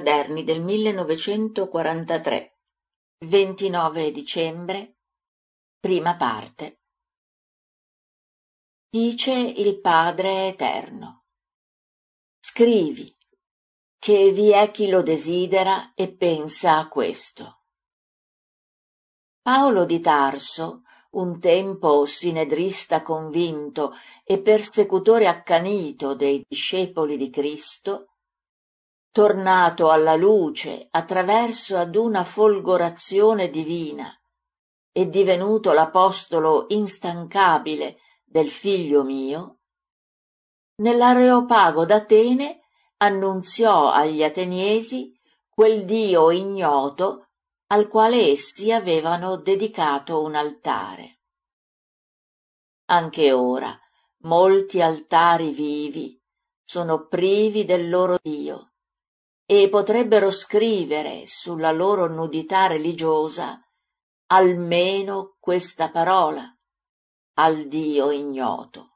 Quaderni del 1943, 29 dicembre, prima parte. Dice il Padre Eterno: scrivi, che vi è chi lo desidera e pensa a questo. Paolo di Tarso, un tempo sinedrista convinto e persecutore accanito dei discepoli di Cristo, tornato alla luce attraverso ad una folgorazione divina e divenuto l'apostolo instancabile del Figlio mio, nell'Areopago d'Atene annunziò agli ateniesi quel Dio ignoto al quale essi avevano dedicato un altare. Anche ora molti altari vivi sono privi del loro Dio e potrebbero scrivere sulla loro nudità religiosa almeno questa parola: al Dio ignoto.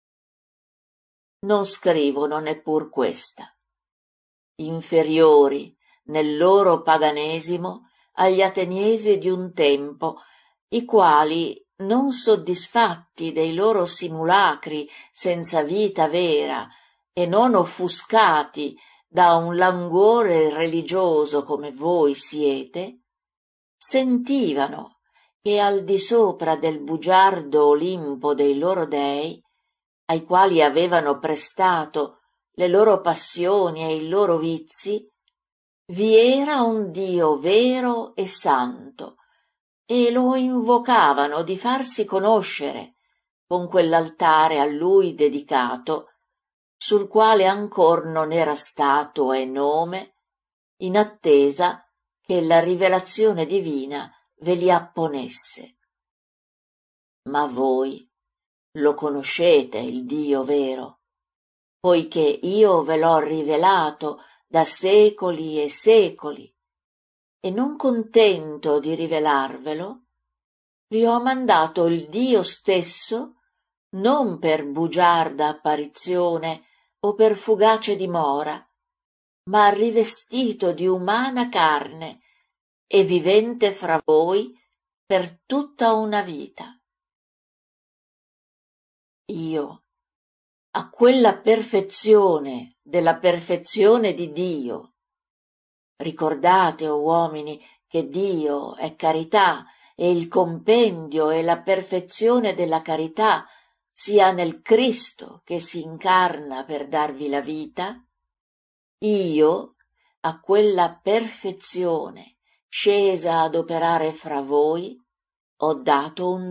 Non scrivono neppur questa, inferiori nel loro paganesimo agli ateniesi di un tempo, i quali, non soddisfatti dei loro simulacri senza vita vera e non offuscati da un languore religioso come voi siete, sentivano che al di sopra del bugiardo Olimpo dei loro dei, ai quali avevano prestato le loro passioni e i loro vizi, vi era un Dio vero e santo, e lo invocavano di farsi conoscere con quell'altare a lui dedicato, sul quale ancor non era statua e nome, in attesa che la rivelazione divina ve li apponesse. Ma voi lo conoscete il Dio vero, poiché io ve l'ho rivelato da secoli e secoli, e non contento di rivelarvelo, vi ho mandato il Dio stesso non per bugiarda apparizione o per fugace dimora, ma rivestito di umana carne e vivente fra voi per tutta una vita. Io, a quella perfezione della perfezione di Dio, ricordate, o uomini, che Dio è carità e il compendio e la perfezione della carità sia nel Cristo che si incarna per darvi la vita, io, a quella perfezione scesa ad operare fra voi, ho dato un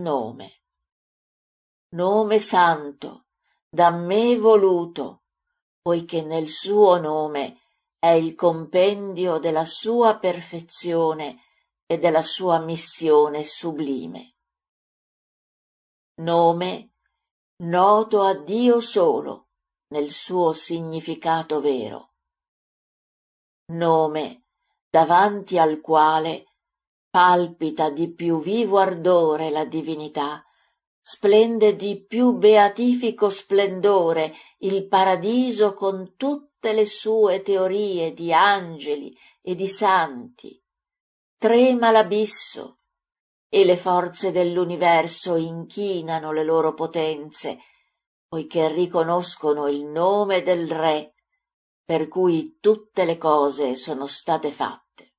nome santo, da me voluto, poiché nel suo nome è il compendio della sua perfezione e della sua missione sublime. Nome noto a Dio solo nel suo significato vero. Nome davanti al quale palpita di più vivo ardore la divinità, splende di più beatifico splendore il paradiso con tutte le sue teorie di angeli e di santi. Trema l'abisso e le forze dell'universo inchinano le loro potenze, poiché riconoscono il nome del Re, per cui tutte le cose sono state fatte.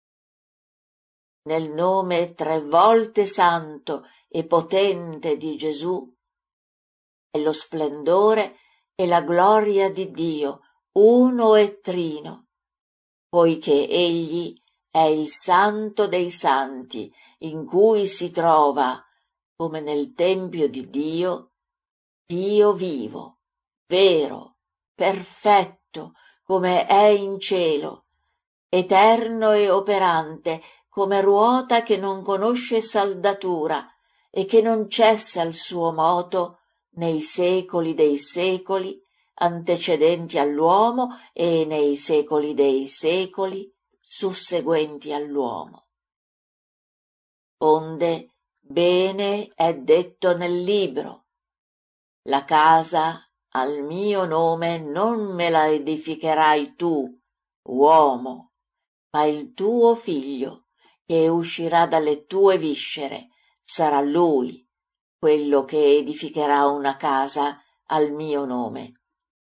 Nel nome 3 volte santo e potente di Gesù è lo splendore e la gloria di Dio, uno e trino, poiché Egli è il Santo dei Santi, in cui si trova, come nel Tempio di Dio, Dio vivo, vero, perfetto, come è in cielo, eterno e operante, come ruota che non conosce saldatura e che non cessa il suo moto nei secoli dei secoli, antecedenti all'uomo, e nei secoli dei secoli, susseguenti all'uomo. Onde bene è detto nel libro: la casa al mio nome non me la edificherai tu, uomo, ma il tuo figlio, che uscirà dalle tue viscere, sarà lui quello che edificherà una casa al mio nome.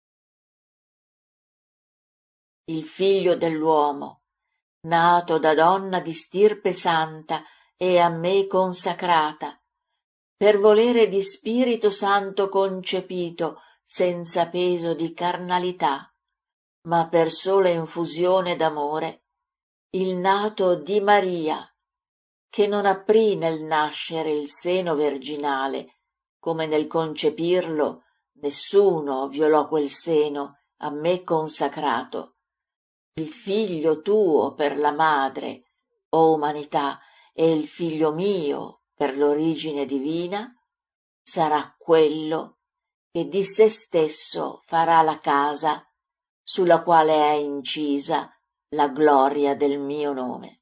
Il figlio dell'uomo, nato da donna di stirpe santa e a me consacrata, per volere di Spirito Santo concepito, senza peso di carnalità, ma per sola infusione d'amore, il nato di Maria, che non aprì nel nascere il seno virginale, come nel concepirlo nessuno violò quel seno a me consacrato. Il figlio tuo per la madre, o umanità, e il figlio mio per l'origine divina, sarà quello che di se stesso farà la casa sulla quale è incisa la gloria del mio nome.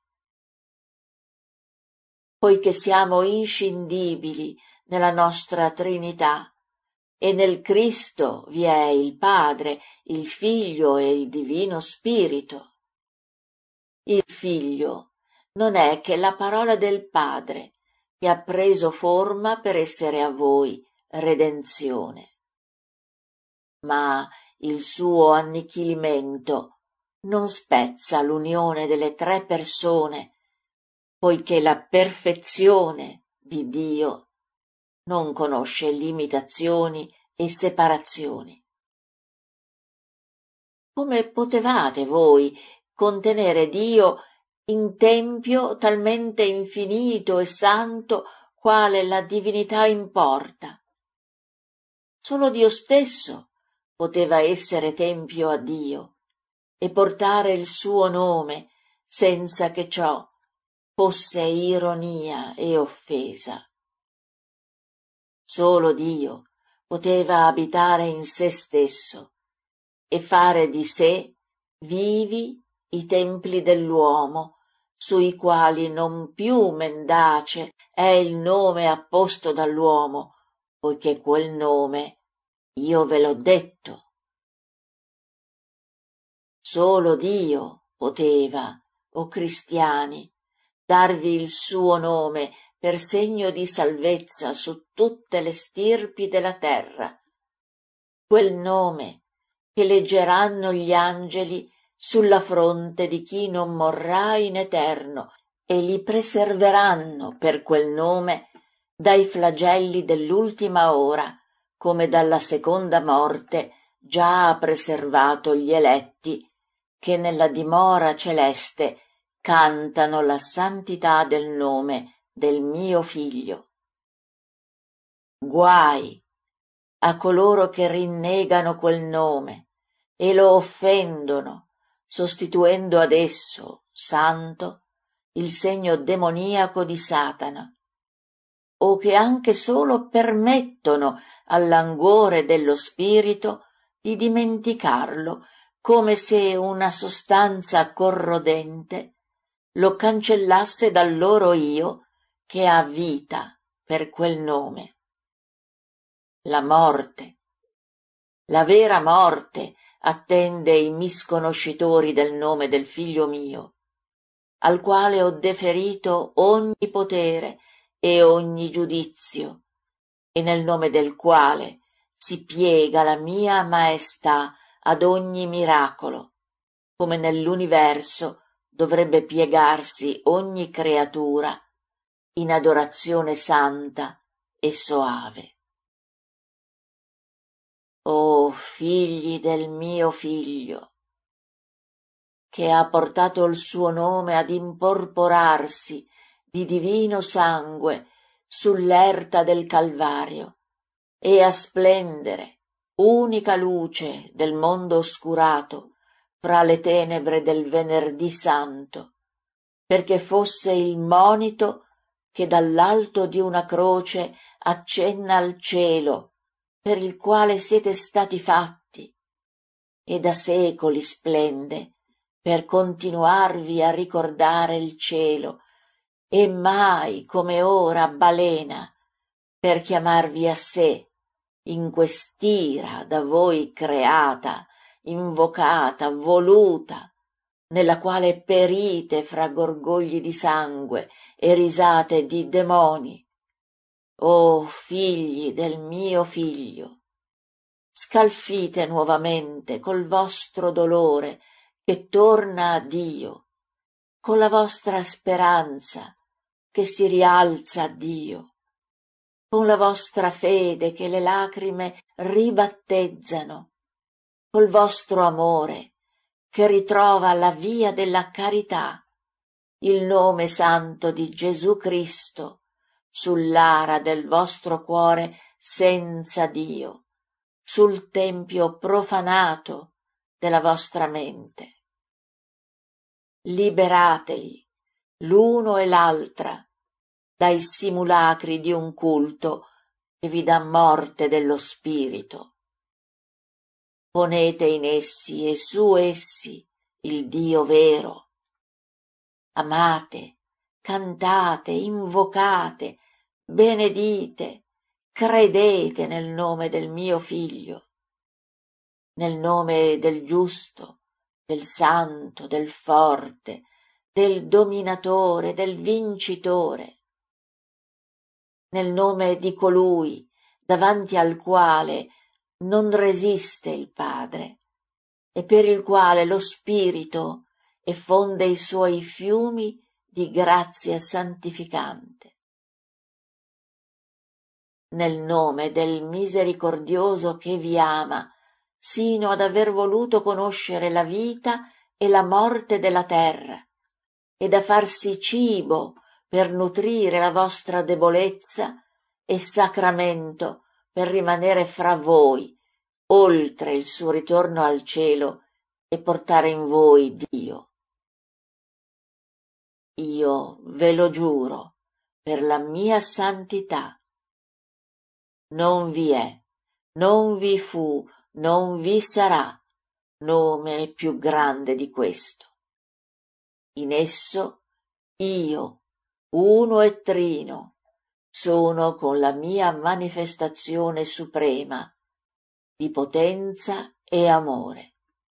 Poiché siamo inscindibili nella nostra Trinità, e nel Cristo vi è il Padre, il Figlio e il Divino Spirito. Il Figlio non è che la parola del Padre, che ha preso forma per essere a voi redenzione. Ma il suo annichilimento non spezza l'unione delle tre persone, poiché la perfezione di Dio non conosce limitazioni e separazioni. Come potevate voi contenere Dio in tempio talmente infinito e santo quale la divinità importa? Solo Dio stesso poteva essere tempio a Dio e portare il suo nome senza che ciò fosse ironia e offesa. Solo Dio poteva abitare in se stesso e fare di sé vivi i templi dell'uomo, sui quali non più mendace è il nome apposto dall'uomo, poiché quel nome io ve l'ho detto. Solo Dio poteva, o cristiani, darvi il suo nome per segno di salvezza su tutte le stirpi della terra, quel nome che leggeranno gli angeli sulla fronte di chi non morrà in eterno, e li preserveranno per quel nome dai flagelli dell'ultima ora, come dalla seconda morte già ha preservato gli eletti, che nella dimora celeste cantano la santità del nome del mio Figlio. Guai a coloro che rinnegano quel nome e lo offendono, sostituendo ad esso, santo, il segno demoniaco di Satana, o che anche solo permettono al languore dello spirito di dimenticarlo, come se una sostanza corrodente lo cancellasse dal loro io che ha vita per quel nome. La morte, la vera morte, attende i misconoscitori del nome del Figlio mio, al quale ho deferito ogni potere e ogni giudizio, e nel nome del quale si piega la mia maestà ad ogni miracolo, come nell'universo dovrebbe piegarsi ogni creatura in adorazione santa e soave. O figli del mio Figlio, che ha portato il suo nome ad imporporarsi di divino sangue sull'erta del Calvario e a splendere, unica luce del mondo oscurato, fra le tenebre del Venerdì Santo, perché fosse il monito che dall'alto di una croce accenna al cielo, per il quale siete stati fatti, e da secoli splende per continuarvi a ricordare il cielo, e mai come ora balena per chiamarvi a sé in quest'ira da voi creata, invocata, voluta, nella quale perite fra gorgogli di sangue e risate di demoni. O figli del mio figlio, scalfite nuovamente col vostro dolore che torna a Dio, con la vostra speranza che si rialza a Dio, con la vostra fede che le lacrime ribattezzano, col vostro amore che ritrova la via della carità, il nome santo di Gesù Cristo sull'ara del vostro cuore senza Dio, sul tempio profanato della vostra mente. Liberateli, l'uno e l'altra, dai simulacri di un culto che vi dà morte dello spirito. Ponete in essi e su essi il Dio vero. Amate, cantate, invocate, benedite, credete nel nome del mio Figlio, nel nome del giusto, del santo, del forte, del dominatore, del vincitore, nel nome di colui davanti al quale non resiste il Padre e per il quale lo Spirito effonde i suoi fiumi di grazia santificante. Nel nome del misericordioso che vi ama, sino ad aver voluto conoscere la vita e la morte della terra, e da farsi cibo per nutrire la vostra debolezza e sacramento per rimanere fra voi, oltre il suo ritorno al cielo, e portare in voi Dio. Io ve lo giuro per la mia santità. Non vi è, non vi fu, non vi sarà nome più grande di questo. In esso io, uno e trino, sono con la mia manifestazione suprema di potenza e amore.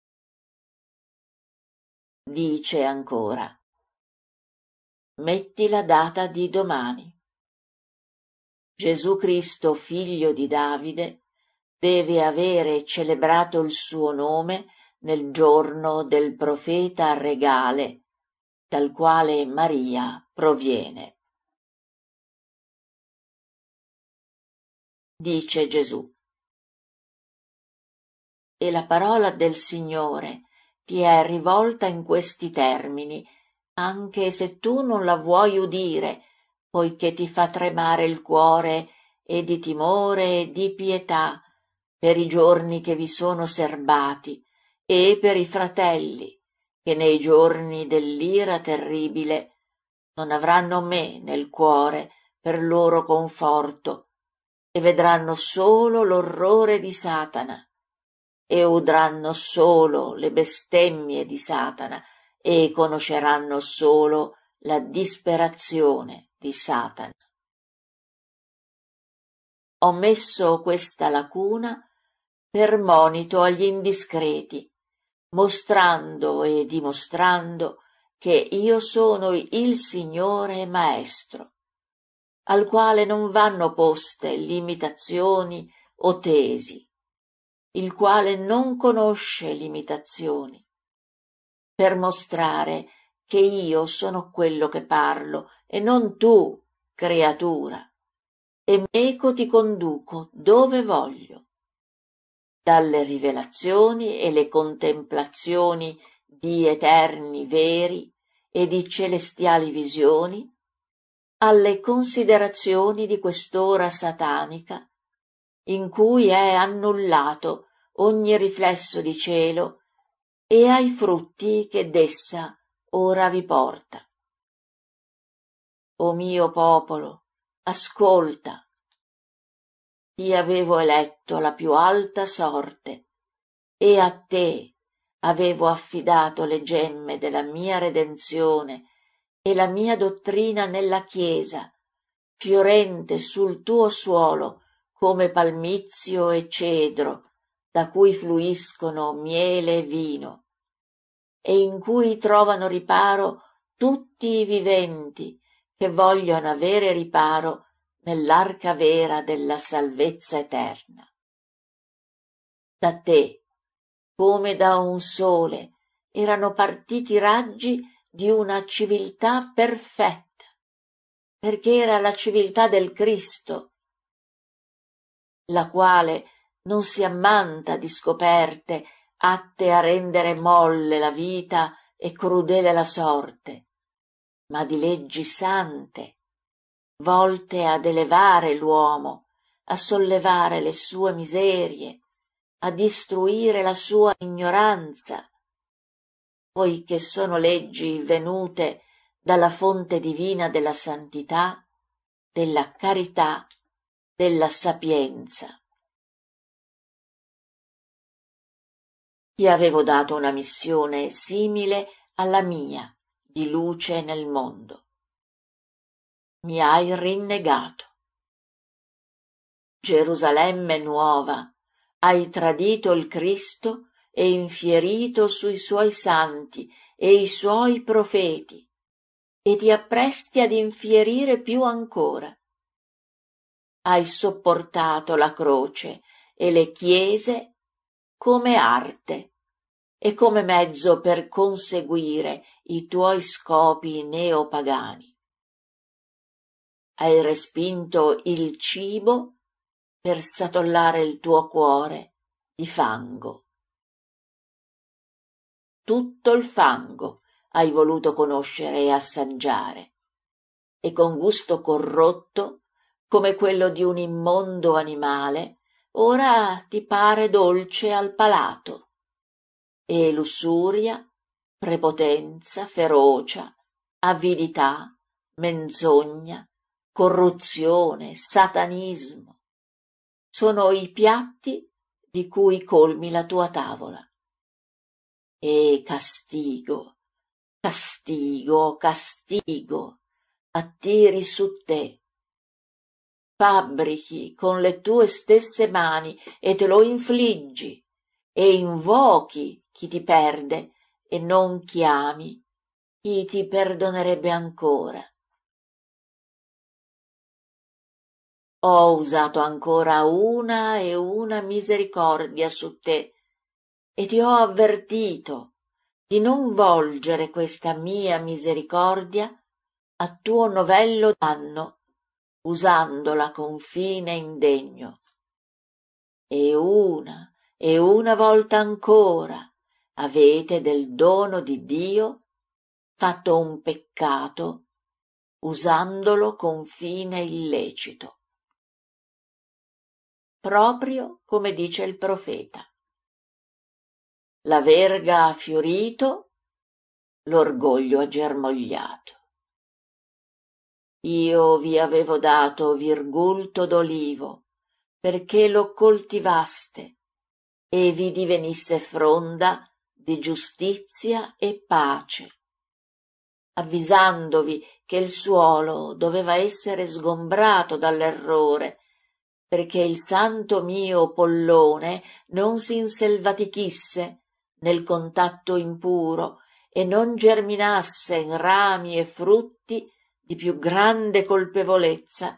Dice ancora: metti la data di domani. Gesù Cristo, figlio di Davide, deve avere celebrato il suo nome nel giorno del profeta regale, dal quale Maria proviene. Dice Gesù: e la parola del Signore ti è rivolta in questi termini, anche se tu non la vuoi udire, poiché ti fa tremare il cuore e di timore e di pietà per i giorni che vi sono serbati e per i fratelli che nei giorni dell'ira terribile non avranno me nel cuore per loro conforto e vedranno solo l'orrore di Satana e udranno solo le bestemmie di Satana e conosceranno solo la disperazione di Satana. Ho messo questa lacuna per monito agli indiscreti, mostrando e dimostrando che io sono il Signore Maestro, al quale non vanno poste limitazioni o tesi, il quale non conosce limitazioni, per mostrare che io sono quello che parlo e non tu, creatura, e meco ti conduco dove voglio. Dalle rivelazioni e le contemplazioni di eterni veri e di celestiali visioni, alle considerazioni di quest'ora satanica, in cui è annullato ogni riflesso di cielo, e ai frutti che d'essa ora vi porta. O mio popolo, ascolta. Ti avevo eletto la più alta sorte, e a te avevo affidato le gemme della mia redenzione e la mia dottrina nella Chiesa, fiorente sul tuo suolo come palmizio e cedro, da cui fluiscono miele e vino. e in cui trovano riparo tutti i viventi che vogliono avere riparo nell'arca vera della salvezza eterna. Da te, come da un sole, erano partiti raggi di una civiltà perfetta, perché era la civiltà del Cristo, la quale non si ammanta di scoperte atte a rendere molle la vita e crudele la sorte, ma di leggi sante, volte ad elevare l'uomo, a sollevare le sue miserie, a istruire la sua ignoranza, poiché sono leggi venute dalla fonte divina della santità, della carità, della sapienza. Ti avevo dato una missione simile alla mia, di luce nel mondo. Mi hai rinnegato. Gerusalemme nuova, hai tradito il Cristo e infierito sui suoi santi e i suoi profeti, e ti appresti ad infierire più ancora. Hai sopportato la croce e le chiese come arte e come mezzo per conseguire i tuoi scopi neopagani. Hai respinto il cibo per satollare il tuo cuore di fango. Tutto il fango hai voluto conoscere e assaggiare, e con gusto corrotto, come quello di un immondo animale, ora ti pare dolce al palato. E lussuria, prepotenza, ferocia, avidità, menzogna, corruzione, satanismo sono i piatti di cui colmi la tua tavola. E castigo, castigo, castigo attiri su te. Fabbrichi con le tue stesse mani e te lo infliggi, e invochi chi ti perde e non chiami chi ti perdonerebbe ancora. Ho usato ancora una e una misericordia su te, e ti ho avvertito di non volgere questa mia misericordia a tuo novello danno, usandola con fine indegno. E una volta ancora avete del dono di Dio fatto un peccato, usandolo con fine illecito. Proprio come dice il profeta. La verga ha fiorito, l'orgoglio ha germogliato. Io vi avevo dato virgulto d'olivo, perché lo coltivaste, e vi divenisse fronda di giustizia e pace, avvisandovi che il suolo doveva essere sgombrato dall'errore, perché il santo mio pollone non si inselvatichisse nel contatto impuro e non germinasse in rami e frutti di più grande colpevolezza.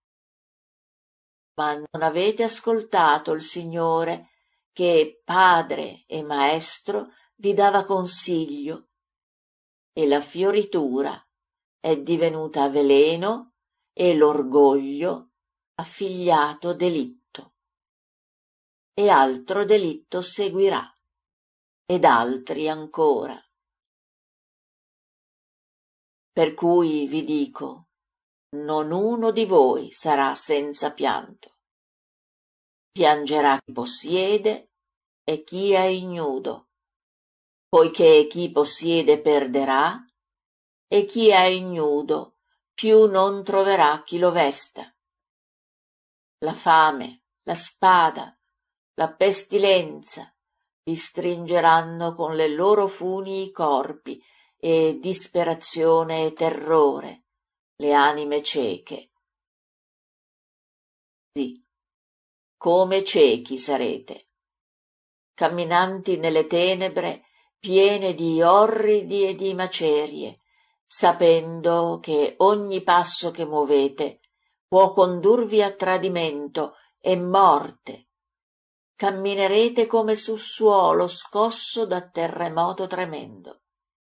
Ma non avete ascoltato il Signore, che Padre e Maestro vi dava consiglio, e la fioritura è divenuta veleno e l'orgoglio affigliato delitto. E altro delitto seguirà, ed altri ancora. Per cui vi dico, non uno di voi sarà senza pianto. Piangerà chi possiede e chi è ignudo, poiché chi possiede perderà e chi è ignudo più non troverà chi lo vesta. La fame, la spada, la pestilenza vi stringeranno con le loro funi i corpi, e disperazione e terrore le anime cieche. Sì, come ciechi sarete, camminanti nelle tenebre, piene di orridi e di macerie, sapendo che ogni passo che muovete può condurvi a tradimento e morte. Camminerete come sul suolo scosso da terremoto tremendo.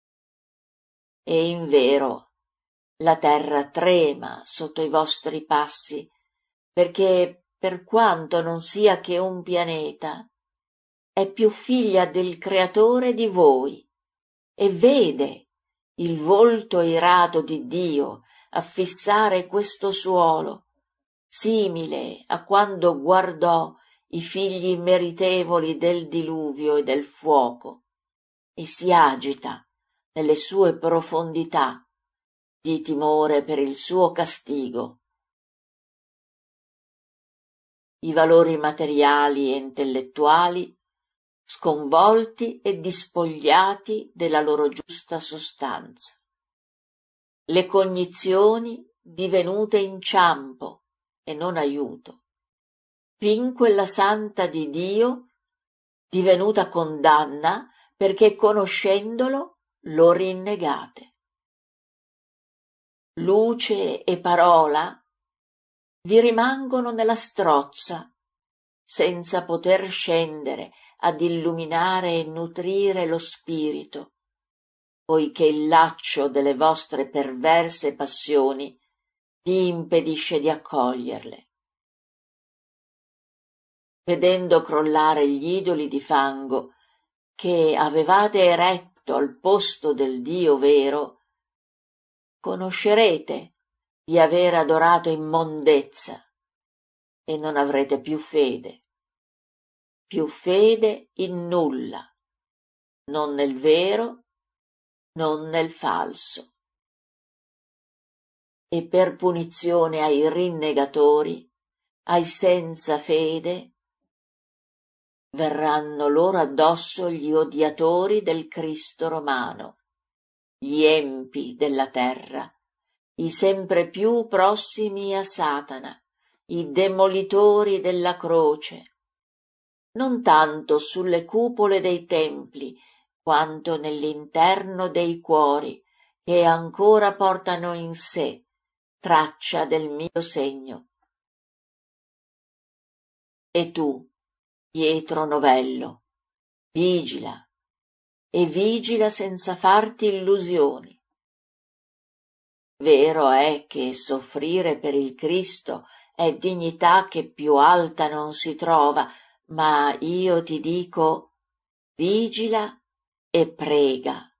E invero la terra trema sotto i vostri passi, perché per quanto non sia che un pianeta, è più figlia del Creatore di voi, e vede il volto irato di Dio affissare questo suolo, simile a quando guardò i figli meritevoli del diluvio e del fuoco, e si agita nelle sue profondità di timore per il suo castigo. I valori materiali e intellettuali sconvolti e dispogliati della loro giusta sostanza. Le cognizioni divenute inciampo e non aiuto, fin quella santa di Dio divenuta condanna perché conoscendolo lo rinnegate. Luce e parola vi rimangono nella strozza, senza poter scendere ad illuminare e nutrire lo spirito, poiché il laccio delle vostre perverse passioni vi impedisce di accoglierle. Vedendo crollare gli idoli di fango che avevate eretto al posto del Dio vero, conoscerete di aver adorato immondezza e non avrete più fede in nulla, non nel vero, non nel falso. E per punizione ai rinnegatori, ai senza fede, verranno loro addosso gli odiatori del Cristo romano, gli empi della terra, i sempre più prossimi a Satana, i demolitori della croce, non tanto sulle cupole dei templi, quanto nell'interno dei cuori, che ancora portano in sé traccia del mio segno. E tu, Pietro novello, vigila, e vigila senza farti illusioni. Vero è che soffrire per il Cristo è dignità che più alta non si trova, ma io ti dico, vigila e prega.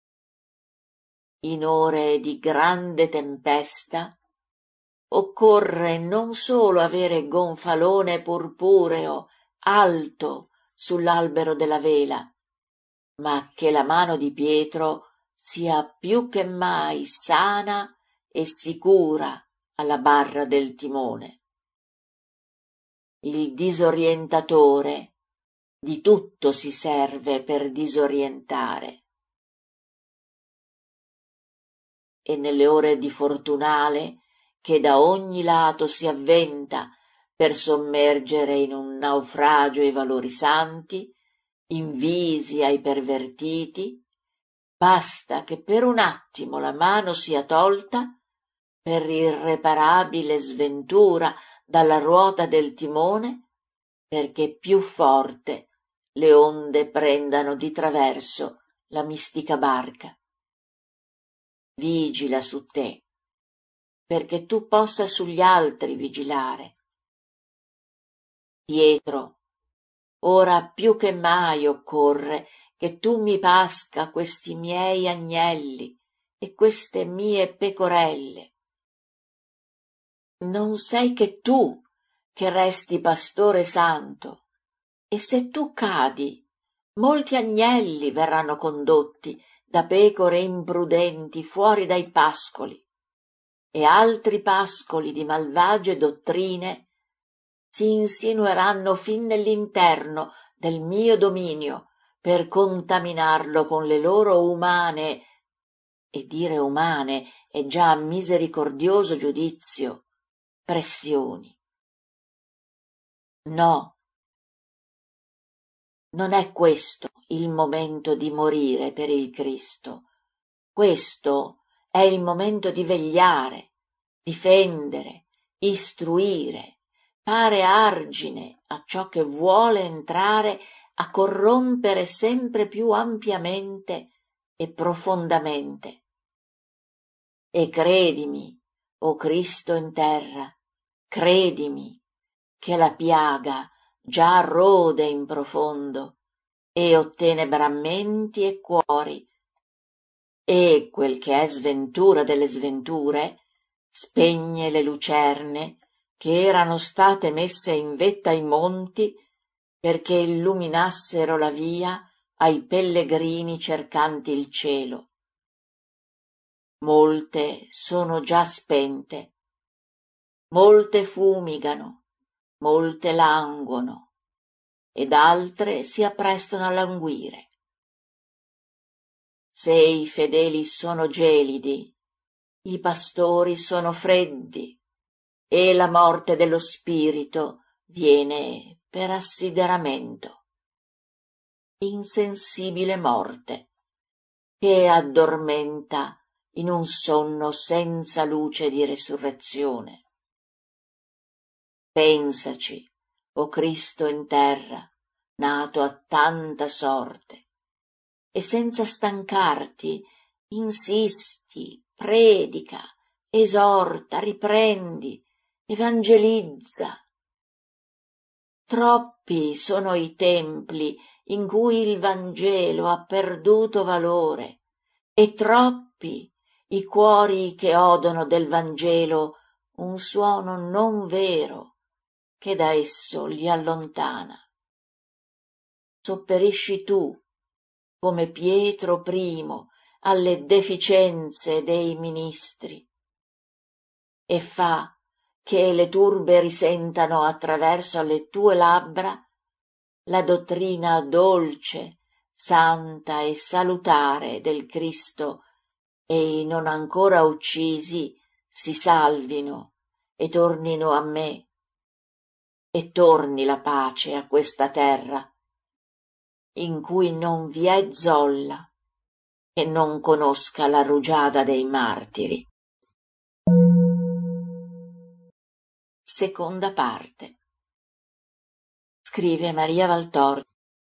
In ore di grande tempesta occorre non solo avere gonfalone purpureo alto sull'albero della vela, ma che la mano di Pietro sia più che mai sana e sicura alla barra del timone. Il disorientatore di tutto si serve per disorientare. E nelle ore di fortunale, che da ogni lato si avventa per sommergere in un naufragio i valori santi, invisi ai pervertiti, basta che per un attimo la mano sia tolta per irreparabile sventura dalla ruota del timone, perché più forte le onde prendano di traverso la mistica barca. Vigila su te, perché tu possa sugli altri vigilare. Pietro, ora più che mai occorre che tu mi pasca questi miei agnelli e queste mie pecorelle. Non sei che tu che resti pastore santo, e se tu cadi, molti agnelli verranno condotti da pecore imprudenti fuori dai pascoli, e altri pascoli di malvagie dottrine si insinueranno fin nell'interno del mio dominio per contaminarlo con le loro umane, e dire umane è già misericordioso giudizio, pressioni. No, non è questo il momento di morire per il Cristo. Questo è il momento di vegliare, difendere, istruire, fare argine a ciò che vuole entrare a corrompere sempre più ampiamente e profondamente. E credimi, o Cristo in terra, credimi, che la piaga già rode in profondo e ottene brammenti e cuori, e quel che è sventura delle sventure spegne le lucerne che erano state messe in vetta ai monti perché illuminassero la via ai pellegrini cercanti il cielo. Molte sono già spente, molte fumigano, molte languono, ed altre si apprestano a languire. Se i fedeli sono gelidi, i pastori sono freddi, e la morte dello spirito viene per assideramento. Insensibile morte, che addormenta in un sonno senza luce di resurrezione. Pensaci, o Cristo in terra, nato a tanta sorte, e senza stancarti insisti, predica, esorta, riprendi, evangelizza. Troppi sono i templi in cui il Vangelo ha perduto valore, e troppi i cuori che odono del Vangelo un suono non vero che da esso li allontana. Sopperisci tu, come Pietro primo, alle deficienze dei ministri, e fa che le turbe risentano attraverso le tue labbra la dottrina dolce, santa e salutare del Cristo, e i non ancora uccisi si salvino e tornino a me, e torni la pace a questa terra, in cui non vi è zolla che non conosca la rugiada dei martiri. Seconda parte. Scrive Maria Valtorta.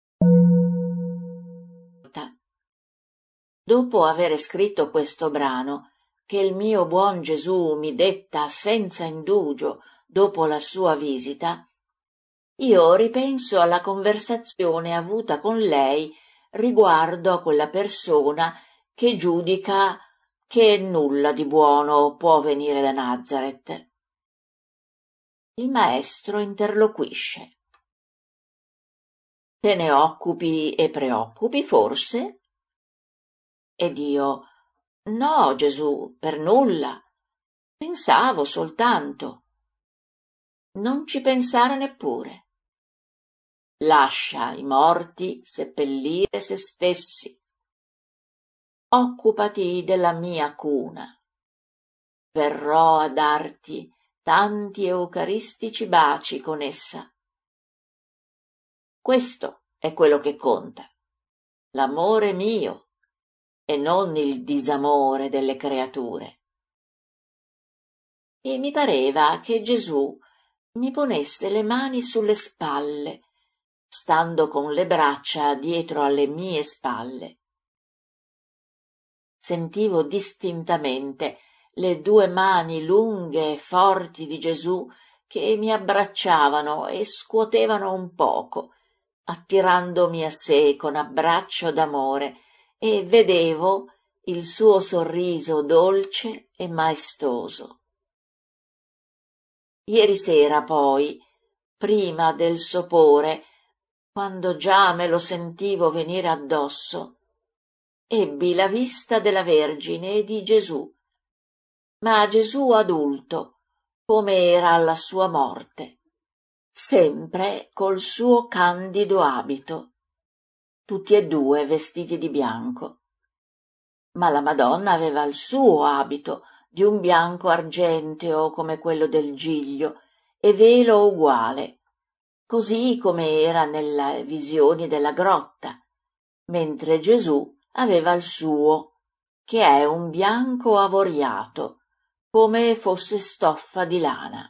Dopo avere scritto questo brano, che il mio buon Gesù mi detta senza indugio dopo la sua visita, io ripenso alla conversazione avuta con lei riguardo a quella persona che giudica che nulla di buono può venire da Nazareth. Il maestro interloquisce. Te ne occupi e preoccupi, forse? Ed io, no, Gesù, per nulla. Pensavo soltanto. Non ci pensare neppure. Lascia i morti seppellire se stessi. Occupati della mia cuna. Verrò a darti tanti eucaristici baci con essa. Questo è quello che conta, l'amore mio e non il disamore delle creature. E mi pareva che Gesù mi ponesse le mani sulle spalle, stando con le braccia dietro alle mie spalle. Sentivo distintamente le due mani lunghe e forti di Gesù che mi abbracciavano e scuotevano un poco, attirandomi a sé con abbraccio d'amore, e vedevo il suo sorriso dolce e maestoso. Ieri sera poi, prima del sopore, quando già me lo sentivo venire addosso, ebbi la vista della Vergine e di Gesù, ma Gesù adulto, come era alla sua morte, sempre col suo candido abito, tutti e due vestiti di bianco. Ma la Madonna aveva il suo abito, di un bianco argenteo come quello del Giglio, e velo uguale, così come era nelle visioni della grotta, mentre Gesù aveva il suo, che è un bianco avoriato, come fosse stoffa di lana.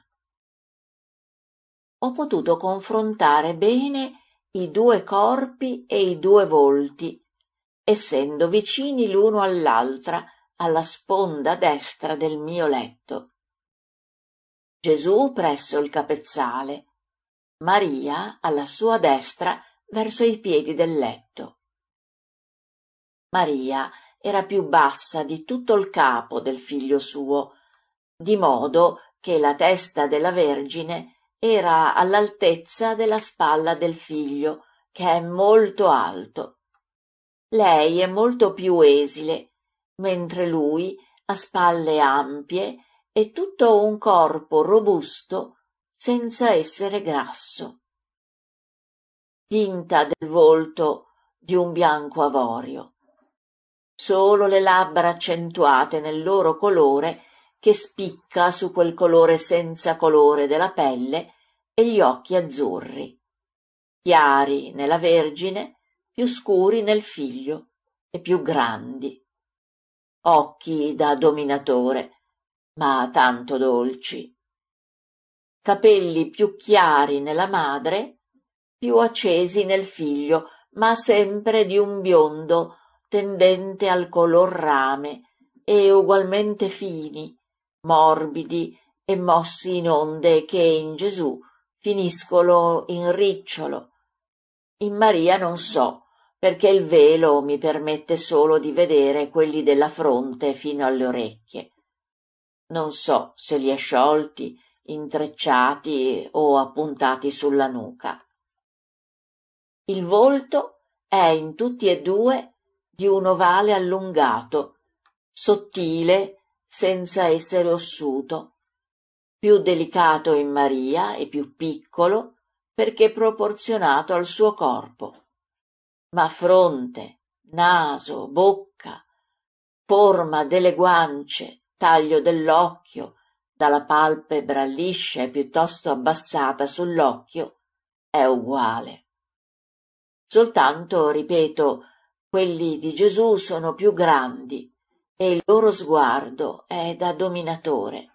Ho potuto confrontare bene i due corpi e i due volti, essendo vicini l'uno all'altra alla sponda destra del mio letto. Gesù presso il capezzale, Maria alla sua destra verso i piedi del letto. Maria era più bassa di tutto il capo del figlio suo, di modo che la testa della Vergine era all'altezza della spalla del figlio, che è molto alto. Lei è molto più esile, mentre lui ha spalle ampie e tutto un corpo robusto senza essere grasso. Tinta del volto di un bianco avorio. Solo le labbra accentuate nel loro colore che spicca su quel colore senza colore della pelle e gli occhi azzurri, chiari nella Vergine, più scuri nel figlio e più grandi. Occhi da dominatore, ma tanto dolci. Capelli più chiari nella madre, più accesi nel figlio, ma sempre di un biondo tendente al color rame e ugualmente fini, morbidi e mossi in onde che in Gesù finiscono in ricciolo. In Maria non so, perché il velo mi permette solo di vedere quelli della fronte fino alle orecchie. Non so se li è sciolti, intrecciati o appuntati sulla nuca. Il volto è in tutti e due di un ovale allungato, sottile senza essere ossuto, più delicato in Maria e più piccolo perché proporzionato al suo corpo. Ma fronte, naso, bocca, forma delle guance, taglio dell'occhio, dalla palpebra liscia e piuttosto abbassata sull'occhio, è uguale. Soltanto, ripeto, quelli di Gesù sono più grandi e il loro sguardo è da dominatore.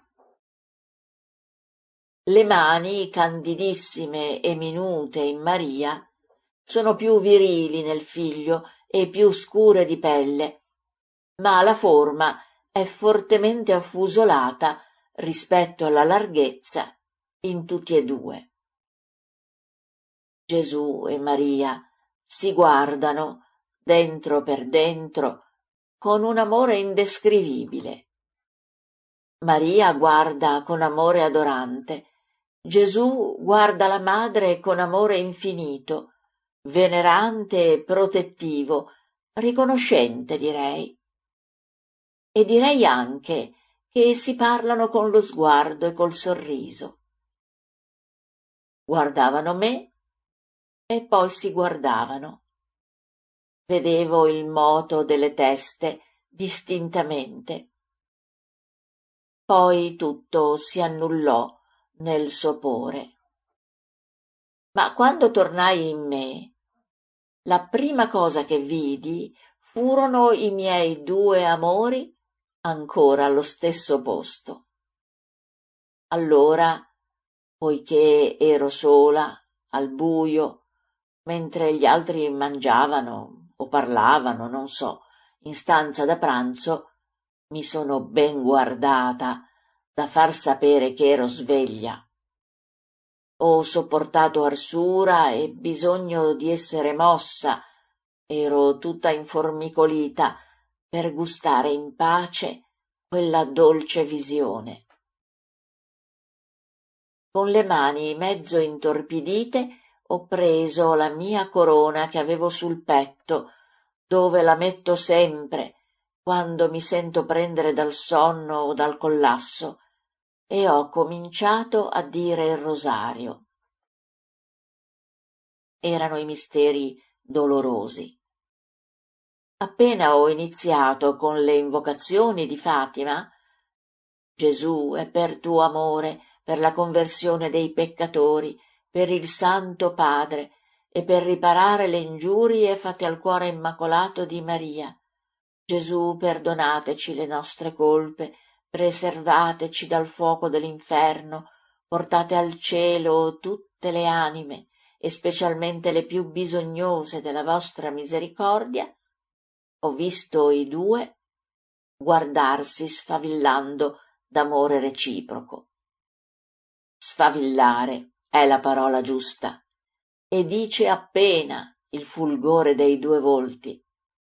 Le mani, candidissime e minute in Maria, sono più virili nel figlio e più scure di pelle, ma la forma è fortemente affusolata rispetto alla larghezza in tutti e due. Gesù e Maria si guardano dentro per dentro con un amore indescrivibile. Maria guarda con amore adorante, Gesù guarda la madre con amore infinito, venerante e protettivo, riconoscente direi. E direi anche che si parlano con lo sguardo e col sorriso. Guardavano me e poi si guardavano. Vedevo il moto delle teste distintamente. Poi tutto si annullò nel sopore. Ma quando tornai in me, la prima cosa che vidi furono i miei due amori ancora allo stesso posto. Allora, poiché ero sola, al buio, mentre gli altri mangiavano o parlavano, non so, in stanza da pranzo, mi sono ben guardata da far sapere che ero sveglia. Ho sopportato arsura e bisogno di essere mossa, ero tutta informicolita per gustare in pace quella dolce visione. Con le mani mezzo intorpidite ho preso la mia corona che avevo sul petto, dove la metto sempre quando mi sento prendere dal sonno o dal collasso, e ho cominciato a dire il rosario. Erano i misteri dolorosi. Appena ho iniziato con le invocazioni di Fatima, Gesù è per tuo amore, per la conversione dei peccatori, per il Santo Padre e per riparare le ingiurie fatte al cuore immacolato di Maria. Gesù, perdonateci le nostre colpe, preservateci dal fuoco dell'inferno, portate al cielo tutte le anime, e specialmente le più bisognose della vostra misericordia. Ho visto i due guardarsi sfavillando d'amore reciproco. Sfavillare è la parola giusta, e dice appena il fulgore dei due volti.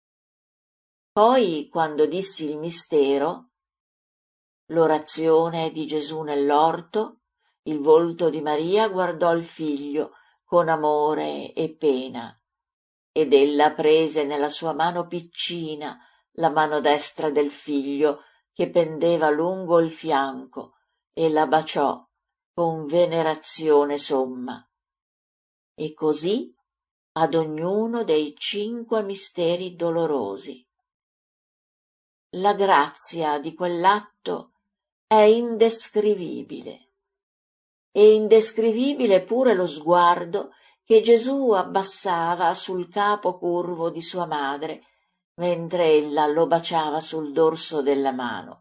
Poi, quando dissi il mistero, l'orazione di Gesù nell'orto, il volto di Maria guardò il figlio con amore e pena, ed ella prese nella sua mano piccina la mano destra del figlio che pendeva lungo il fianco e la baciò con venerazione somma. E così ad ognuno dei 5 misteri dolorosi. La grazia di quell'atto è indescrivibile, e indescrivibile pure lo sguardo che Gesù abbassava sul capo curvo di sua madre, mentre ella lo baciava sul dorso della mano.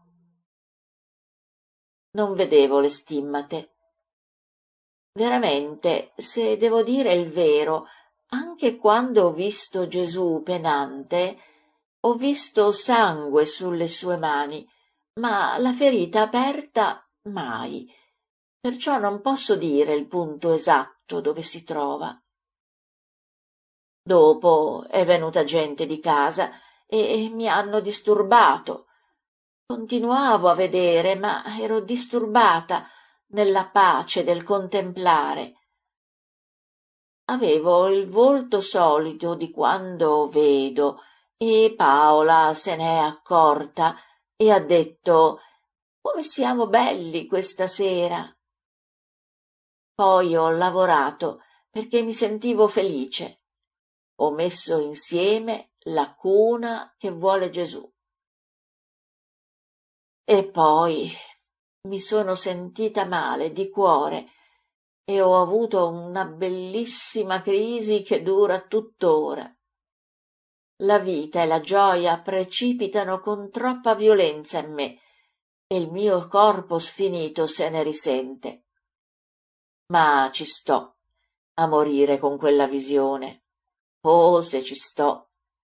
Non vedevo le stimmate. Veramente, se devo dire il vero, anche quando ho visto Gesù penante, ho visto sangue sulle sue mani, ma la ferita aperta mai, perciò non posso dire il punto esatto dove si trova. Dopo è venuta gente di casa e mi hanno disturbato. Continuavo a vedere, ma ero disturbata nella pace del contemplare. Avevo il volto solito di quando vedo, e Paola se n'è accorta e ha detto: «Come siamo belli questa sera!» Poi ho lavorato perché mi sentivo felice. Ho messo insieme la cuna che vuole Gesù. E poi mi sono sentita male di cuore e ho avuto una bellissima crisi che dura tuttora. La vita e la gioia precipitano con troppa violenza in me e il mio corpo sfinito se ne risente. Ma ci sto a morire con quella visione. Oh, se ci sto!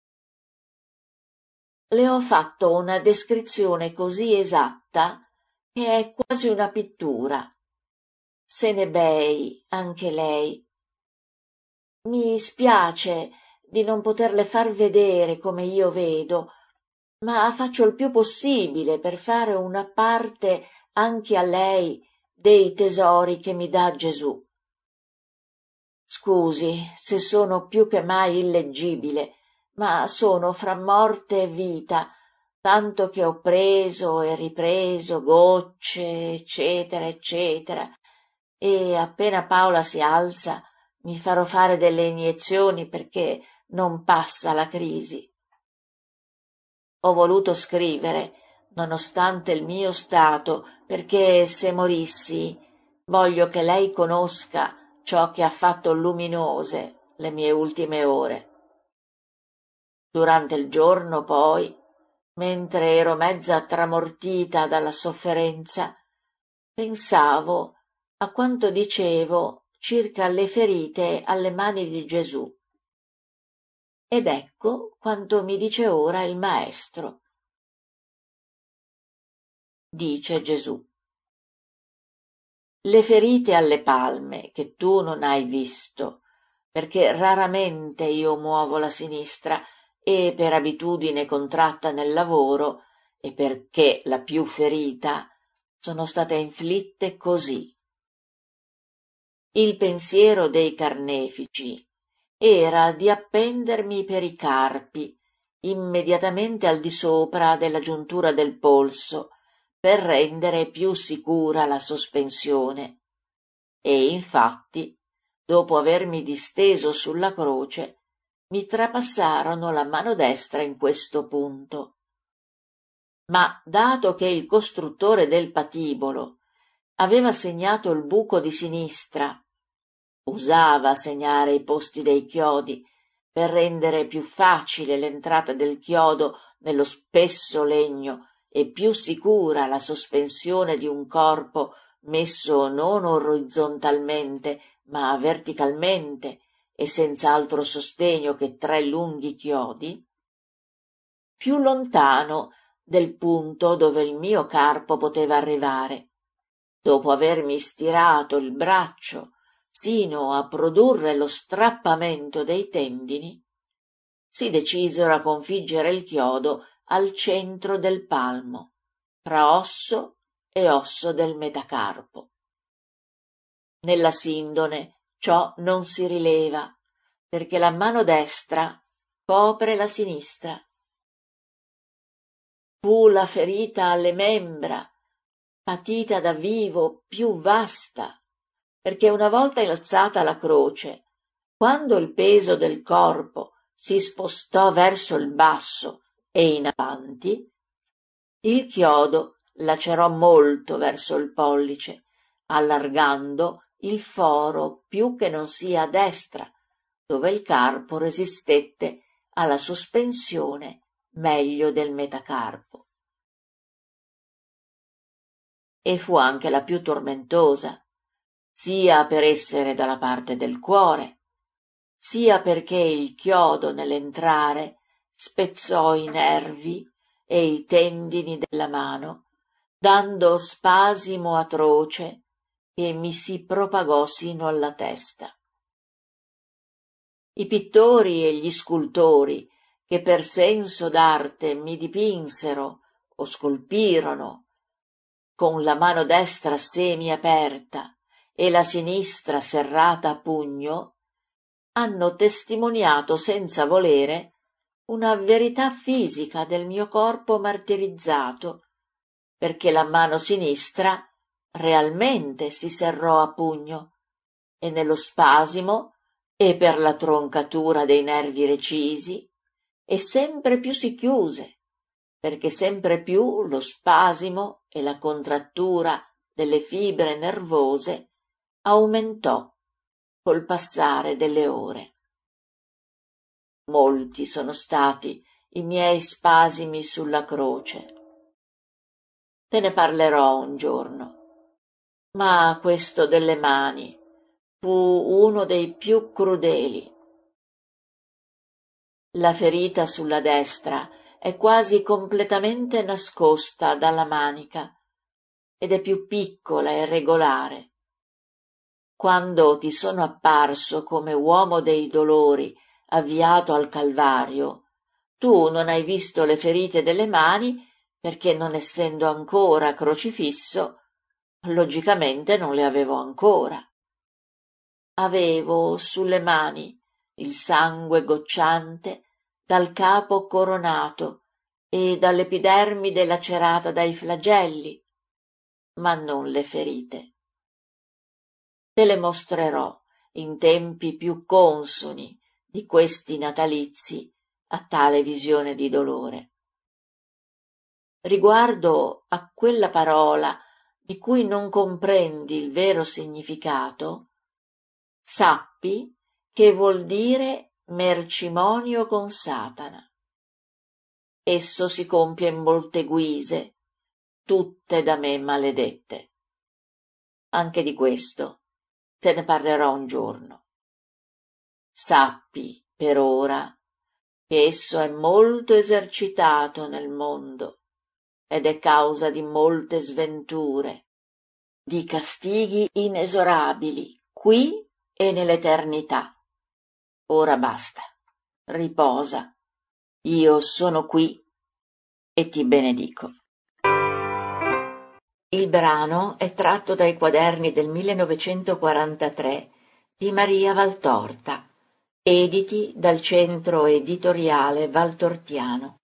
Le ho fatto una descrizione così esatta che è quasi una pittura. Se ne bei anche lei. Mi spiace di non poterle far vedere come io vedo, ma faccio il più possibile per fare una parte anche a lei dei tesori che mi dà Gesù. Scusi se sono più che mai illeggibile, ma sono fra morte e vita, tanto che ho preso e ripreso gocce, eccetera, eccetera, e appena Paola si alza mi farò fare delle iniezioni perché non passa la crisi. Ho voluto scrivere, nonostante il mio stato, perché se morissi voglio che lei conosca ciò che ha fatto luminose le mie ultime ore. Durante il giorno, poi, mentre ero mezza tramortita dalla sofferenza, pensavo a quanto dicevo circa le ferite alle mani di Gesù. Ed ecco quanto mi dice ora il Maestro. Dice Gesù: le ferite alle palme che tu non hai visto, perché raramente io muovo la sinistra e per abitudine contratta nel lavoro e perché la più ferita sono state inflitte così. Il pensiero dei carnefici era di appendermi per i carpi immediatamente al di sopra della giuntura del polso per rendere più sicura la sospensione, e infatti, dopo avermi disteso sulla croce, mi trapassarono la mano destra in questo punto. Ma dato che il costruttore del patibolo aveva segnato il buco di sinistra usava segnare i posti dei chiodi per rendere più facile l'entrata del chiodo nello spesso legno e più sicura la sospensione di un corpo messo non orizzontalmente ma verticalmente e senza altro sostegno che 3 lunghi chiodi, più lontano del punto dove il mio carpo poteva arrivare, dopo avermi stirato il braccio sino a produrre lo strappamento dei tendini, si decisero a configgere il chiodo al centro del palmo, tra osso e osso del metacarpo. Nella sindone ciò non si rileva, perché la mano destra copre la sinistra. Fu la ferita alle membra, patita da vivo, più vasta, perché una volta innalzata la croce, quando il peso del corpo si spostò verso il basso e in avanti, il chiodo lacerò molto verso il pollice, allargando il foro più che non sia a destra, dove il carpo resistette alla sospensione meglio del metacarpo. E fu anche la più tormentosa, sia per essere dalla parte del cuore, sia perché il chiodo nell'entrare spezzò i nervi e i tendini della mano, dando spasimo atroce che mi si propagò sino alla testa. I pittori e gli scultori che per senso d'arte mi dipinsero o scolpirono, con la mano destra semi-aperta e la sinistra serrata a pugno, hanno testimoniato senza volere una verità fisica del mio corpo martirizzato, perché la mano sinistra realmente si serrò a pugno e nello spasimo e per la troncatura dei nervi recisi e sempre più si chiuse, perché sempre più lo spasimo e la contrattura delle fibre nervose aumentò col passare delle ore. Molti sono stati i miei spasimi sulla croce. Te ne parlerò un giorno, ma questo delle mani fu uno dei più crudeli. La ferita sulla destra è quasi completamente nascosta dalla manica ed è più piccola e regolare. Quando ti sono apparso come uomo dei dolori avviato al Calvario, tu non hai visto le ferite delle mani perché, non essendo ancora crocifisso, logicamente non le avevo ancora. Avevo sulle mani il sangue gocciante dal capo coronato e dall'epidermide lacerata dai flagelli, ma non le ferite. Te le mostrerò in tempi più consoni di questi natalizi a tale visione di dolore. Riguardo a quella parola di cui non comprendi il vero significato, sappi che vuol dire mercimonio con Satana. Esso si compie in molte guise, tutte da me maledette. Anche di questo te ne parlerò un giorno. Sappi, per ora, che esso è molto esercitato nel mondo ed è causa di molte sventure, di castighi inesorabili, qui e nell'eternità. Ora basta, riposa, io sono qui e ti benedico. Il brano è tratto dai quaderni del 1943 di Maria Valtorta, editi dal Centro Editoriale Valtortiano.